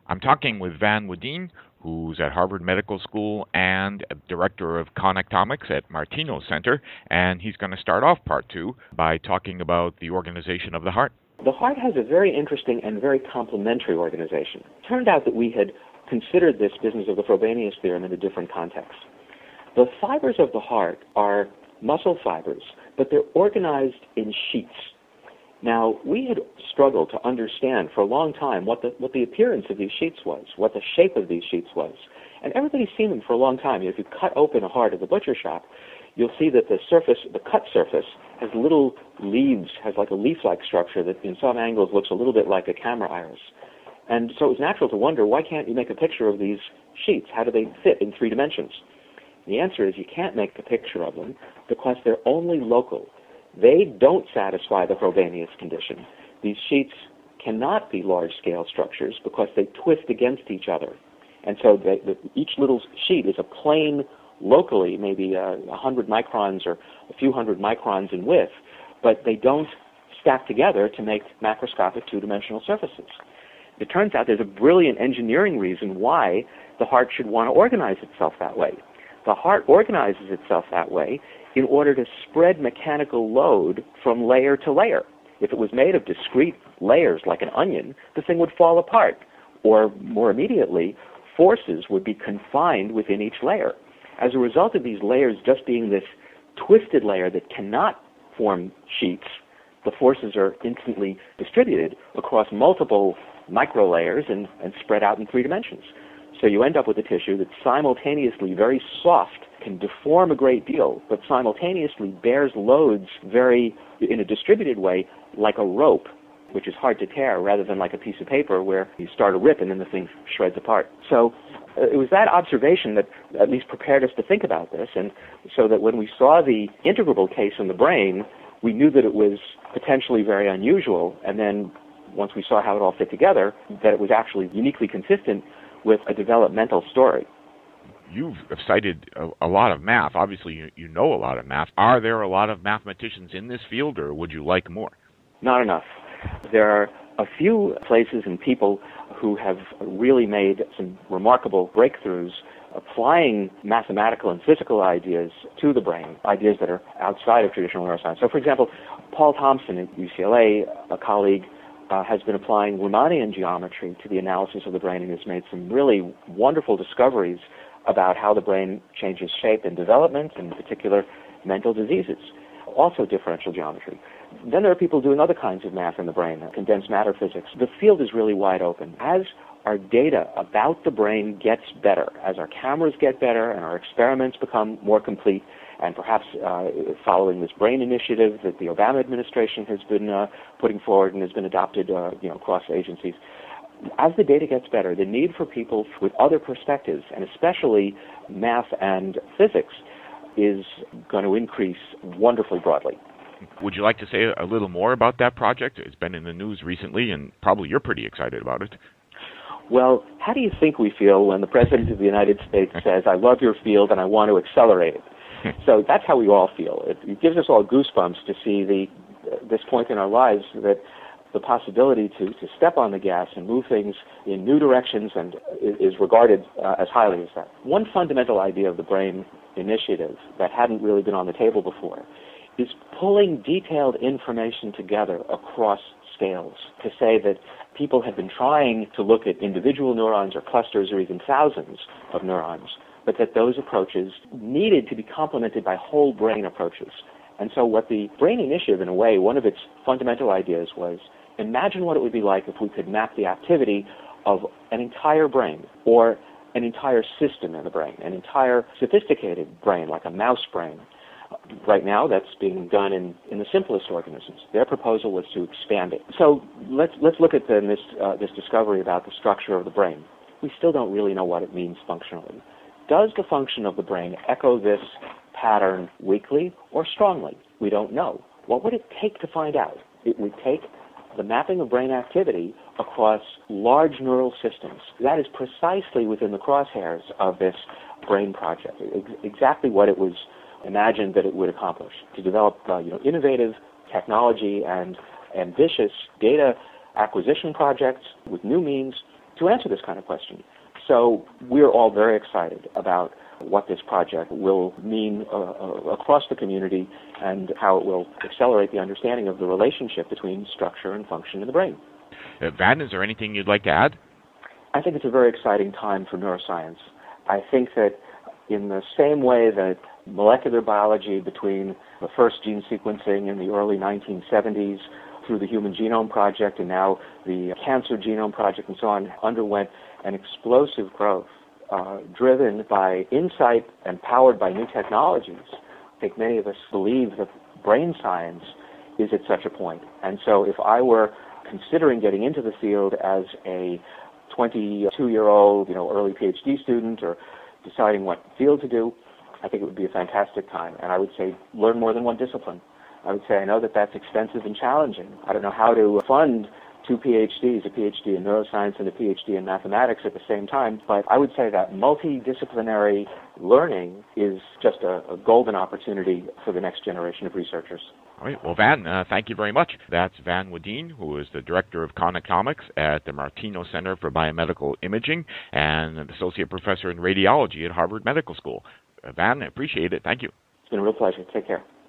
I'm talking with Van Wadine, who's at Harvard Medical School and director of Connectomics at Martino Center, and he's going to start off part two by talking about the organization of the heart. The heart has a very interesting and very complementary organization. It turned out that we had considered this business of the Frobenius theorem in a different context. The fibers of the heart are muscle fibers, but they're organized in sheets. Now, we had struggled to understand for a long time what the appearance of these sheets was, what the shape of these sheets was. And everybody's seen them for a long time. If you cut open a heart at the butcher shop, you'll see that the cut surface, has little leaves, has like a leaf-like structure that in some angles looks a little bit like a camera iris. And so it was natural to wonder, why can't you make a picture of these sheets? How do they fit in 3 dimensions? The answer is you can't make a picture of them because they're only local. They don't satisfy the Frobenius condition. These sheets cannot be large-scale structures because they twist against each other. And so each little sheet is a plane locally, maybe 100 microns or a few hundred microns in width, but they don't stack together to make macroscopic 2-dimensional surfaces. It turns out there's a brilliant engineering reason why the heart should want to organize itself that way. The heart organizes itself that way in order to spread mechanical load from layer to layer. If it was made of discrete layers like an onion, the thing would fall apart. Or more immediately, forces would be confined within each layer. As a result of these layers just being this twisted layer that cannot form sheets, the forces are instantly distributed across multiple micro layers and spread out in 3 dimensions. So you end up with a tissue that's simultaneously very soft, can deform a great deal, but simultaneously bears loads in a distributed way, like a rope, which is hard to tear, rather than like a piece of paper where you start a rip and then the thing shreds apart. So it was that observation that at least prepared us to think about this, and so that when we saw the integrable case in the brain, we knew that it was potentially very unusual, and then once we saw how it all fit together, that it was actually uniquely consistent with a developmental story. You've cited a lot of math. Obviously, you know a lot of math. Are there a lot of mathematicians in this field, or would you like more? Not enough. There are a few places and people who have really made some remarkable breakthroughs applying mathematical and physical ideas to the brain, ideas that are outside of traditional neuroscience. So, for example, Paul Thompson at UCLA, a colleague, has been applying Riemannian geometry to the analysis of the brain and has made some really wonderful discoveries about how the brain changes shape in development, and in particular mental diseases. Also differential geometry. Then there are people doing other kinds of math in the brain, condensed matter physics. The field is really wide open. As our data about the brain gets better, as our cameras get better and our experiments become more complete, and perhaps following this brain initiative that the Obama administration has been putting forward and has been adopted across agencies, as the data gets better, the need for people with other perspectives, and especially math and physics, is going to increase wonderfully broadly. Would you like to say a little more about that project? It's been in the news recently, and probably you're pretty excited about it. Well, how do you think we feel when the President of the United States says, "I love your field and I want to accelerate it"? So that's how we all feel. It gives us all goosebumps to see this point in our lives that the possibility to step on the gas and move things in new directions and is regarded as highly as that. One fundamental idea of the BRAIN initiative that hadn't really been on the table before is pulling detailed information together across scales, to say that people have been trying to look at individual neurons or clusters or even thousands of neurons, but that those approaches needed to be complemented by whole brain approaches. And so what the BRAIN initiative, in a way, one of its fundamental ideas was, imagine what it would be like if we could map the activity of an entire brain, or an entire system in the brain, an entire sophisticated brain, like a mouse brain. Right now, that's being done in the simplest organisms. Their proposal was to expand it. So let's look at this discovery about the structure of the brain. We still don't really know what it means functionally. Does the function of the brain echo this pattern weakly or strongly? We don't know. What would it take to find out? It would take the mapping of brain activity across large neural systems. That is precisely within the crosshairs of this BRAIN project, exactly what it was imagined that it would accomplish, to develop innovative technology and ambitious data acquisition projects with new means to answer this kind of question. So we're all very excited about what this project will mean across the community and how it will accelerate the understanding of the relationship between structure and function in the brain. Van, is there anything you'd like to add? I think it's a very exciting time for neuroscience. I think that in the same way that molecular biology between the first gene sequencing in the early 1970s through the Human Genome Project and now the Cancer Genome Project and so on underwent an explosive growth driven by insight and powered by new technologies. I think many of us believe that brain science is at such a point. And so if I were considering getting into the field as a 22-year-old, early PhD student or deciding what field to do, I think it would be a fantastic time. And I would say learn more than one discipline. I would say I know that that's expensive and challenging. I don't know how to fund two PhDs, a PhD in neuroscience and a PhD in mathematics at the same time, but I would say that multidisciplinary learning is just a golden opportunity for the next generation of researchers. All right. Well, Van, thank you very much. That's Van Wedeen, who is the Director of Connectomics at the Martino Center for Biomedical Imaging and an Associate Professor in Radiology at Harvard Medical School. Van, I appreciate it. Thank you. It's been a real pleasure. Take care.